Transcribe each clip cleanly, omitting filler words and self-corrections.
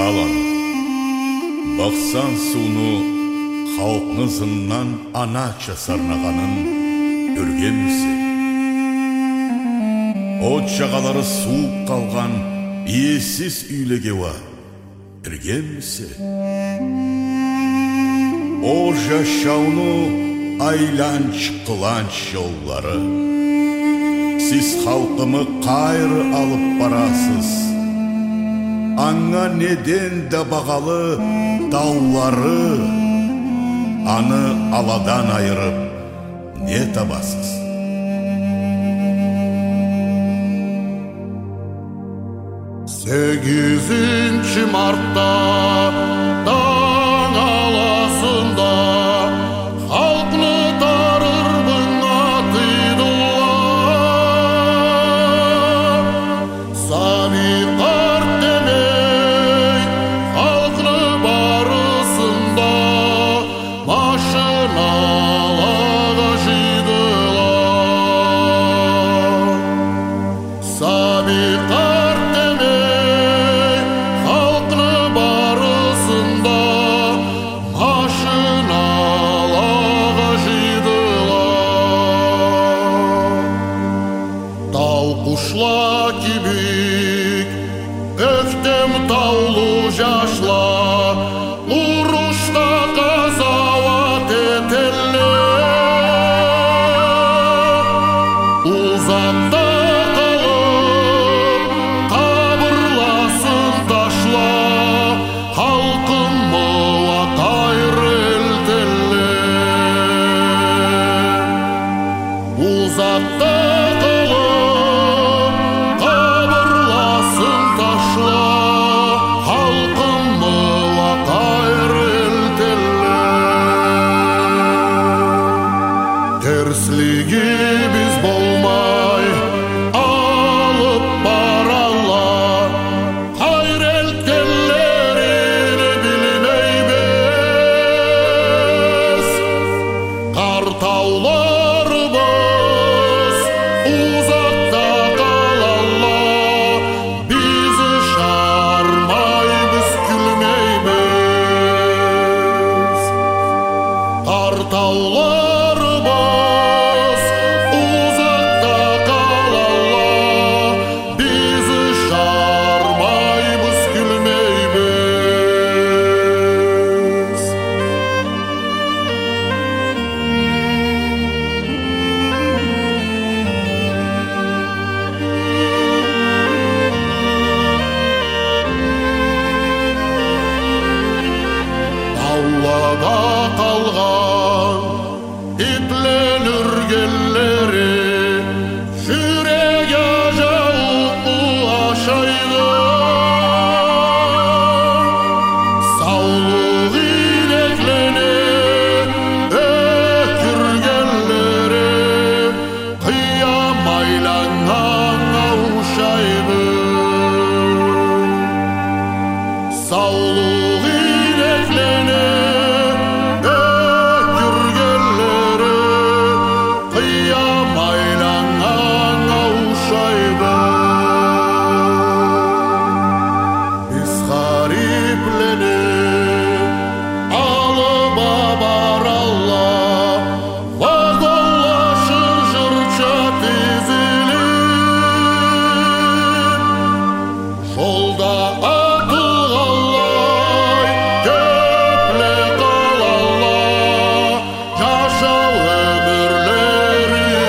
қалан. Бақсан суны халқыңызыннан анача сарнағанын көргенсің. От жағалары суып қалған иесіз үйлегеуа кіргенсің. О жашауны айланч-қыланч жоллары, сіз халқымы қайыр алып барасыз. Аңа неден да бағалы даулары, аны аладан айырып не табасыз? 8 мартта таң аласында халқны тарырбың атыдылар. Сами қарт демей халқны барысында машиналарға жидылар. Сами қарт демей халқны барысында машиналарға жидылар. Тау құшла кибик, өктем таулы жашла, ұрышта қазават етелер. Узақта қалып, қабырласын ташла, халқым мұла қайыр елтелер. Узақта қалып, қабырласын ташла, халқым мұла қайыр елтелер. Терслігі біз болмай алып баралар, қайыр елтелерін білмейміз. Қартауларымыз ұзақта қалалар, бізді шармаймыз, күлмейміз. Қартауларымыз ұзақта қалалар, бізді шармаймыз, күлмейміз. Аулада қалған итлен үргеллері, жүрегі жауы ашайды. Саулық илеклене өкіргеллері, қиямайланған аушайды. Саулық илеклене өкіргеллері, қиямайланған аушайды. Біз ғариплене алып баралла, вагонлашын жұртша тізіліп. Жолда атылғалай көпле қалалар, жашау өмірлер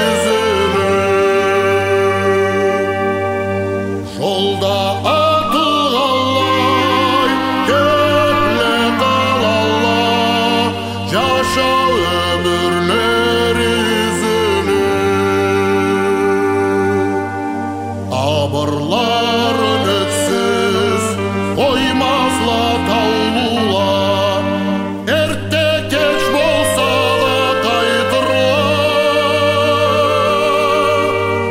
үзіліп. Жолда атылғалай көпле қалалар, жашау өмірлер үзіліп. Абырларын өксіз қоймазла таулулар, ерте кеш болса да қайтырар.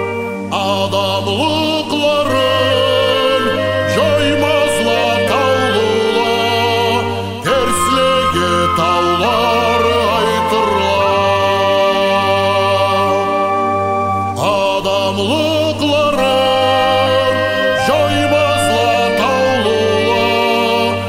Адамлықларын жоймазла таулулар, терслігі таулар айтырар. Адамлықларын жоймазла таулулар,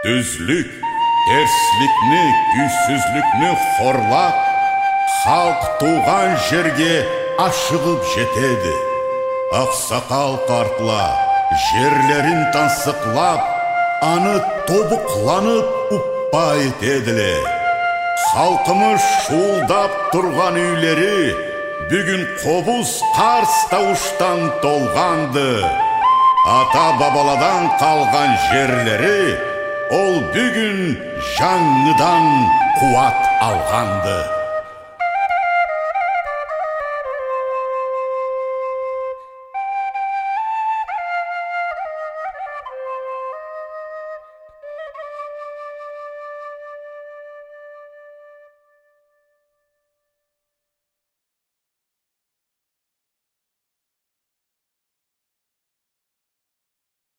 түзлік, терслікні, күйсізлікні хорлап, халық туған жерге ашығып жетеді. Ақсақал қартла жерлерін тансықлап, аны тобықланып ұппа етеділе. Халқымыз шуылдап тұрған үйлері бүгін қобыз қарс тауыштан толғанды. Ата бабаладан қалған жерлері ол бүгін жаңыдан қуат алғанды.